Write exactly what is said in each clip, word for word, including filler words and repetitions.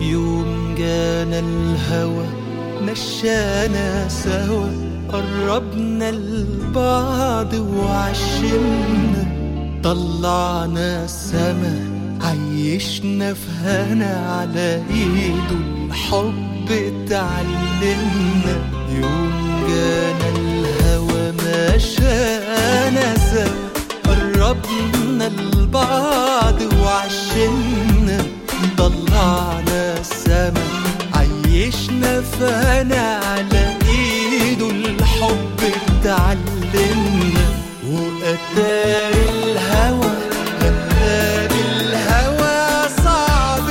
يوم جانا الهوى مشانا سوا، قربنا لبعض وعشمنا، طلعنا السما عيشنا في هنا، على ايده الحب اتعلمنا. يوم جانا الهوى مشانا سوا، قربنا لبعض وعشمنا، طلعنا السما عيشنا في هنا، على ايده الحب اتعلمنا. وأتار الهوى غلاب الهوى صعب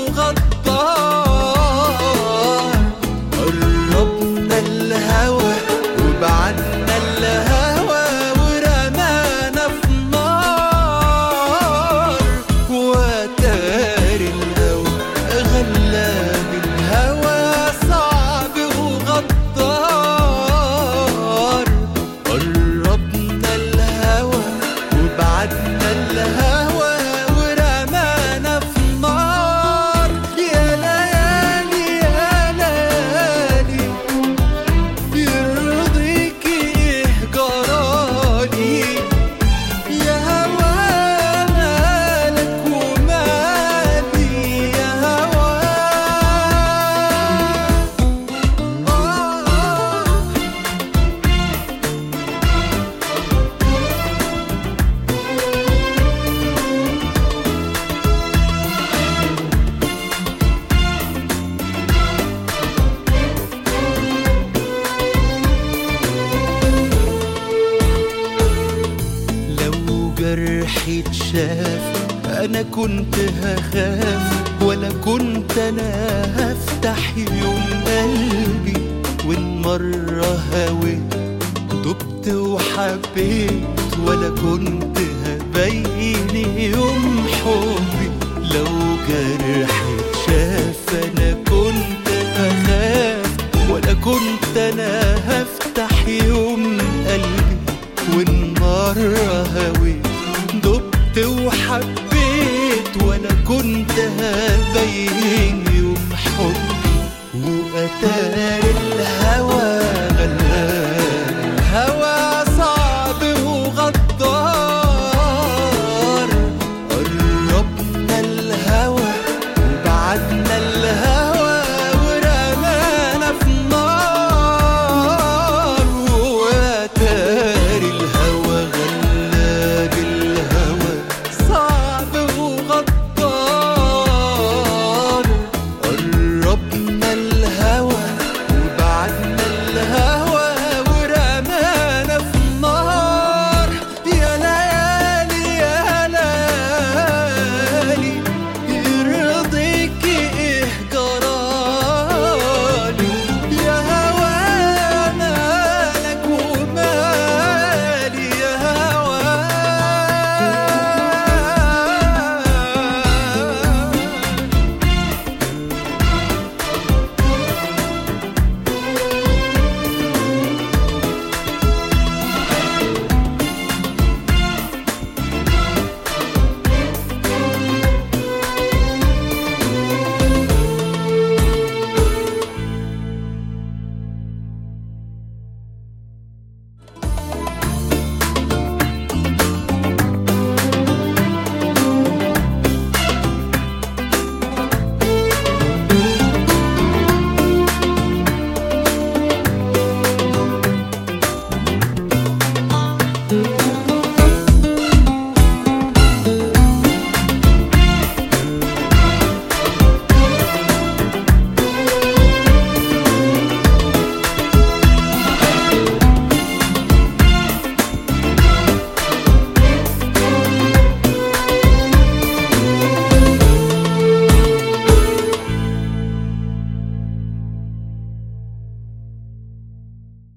وغدار، قربنا الهوى وبعدنا الهوى ورمانا في نار. وأتار الهوى غلاب الهوى صعب وغدار، قربنا الهوى وبعدنا الهوى ورمانا في نار. يا ليالي يا ليالي يرضيكي ايه جرالي، يا هوا مالك ومالي يا هوا. لو جرحي اتشاف انا كنت هخاف، ولا كنت انا هفتح يوم قلبي. وان مرة هويت دبت وحبيت، ولا كنت هبين يوم حبي. لو جرحي اتشاف انا كنت هخاف، ولا كنت انا هفتح يوم قلبي. وان مرة هويت دبت وحبيت، ولا كنت هبين يوم حبي. وأتار الهوى غلاب